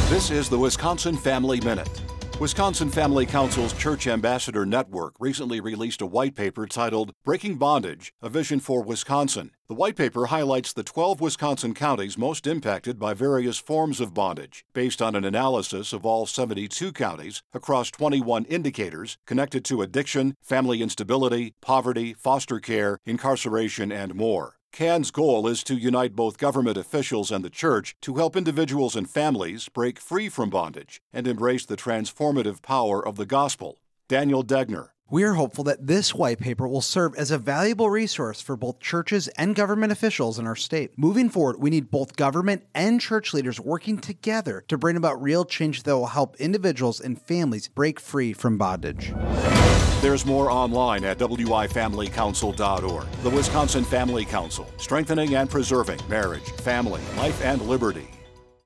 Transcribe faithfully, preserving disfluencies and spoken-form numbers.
This is the Wisconsin Family Minute. Wisconsin Family Council's Church Ambassador Network recently released a white paper titled Breaking Bondage, A Vision for Wisconsin. The white paper highlights the twelve Wisconsin counties most impacted by various forms of bondage, based on an analysis of all seventy-two counties across twenty-one indicators connected to addiction, family instability, poverty, foster care, incarceration, and more. C A N's goal is to unite both government officials and the church to help individuals and families break free from bondage and embrace the transformative power of the gospel. Daniel Degner. We are hopeful that this white paper will serve as a valuable resource for both churches and government officials in our state. Moving forward, we need both government and church leaders working together to bring about real change that will help individuals and families break free from bondage. There's more online at w i family council dot org. The Wisconsin Family Council, strengthening and preserving marriage, family, life, and liberty.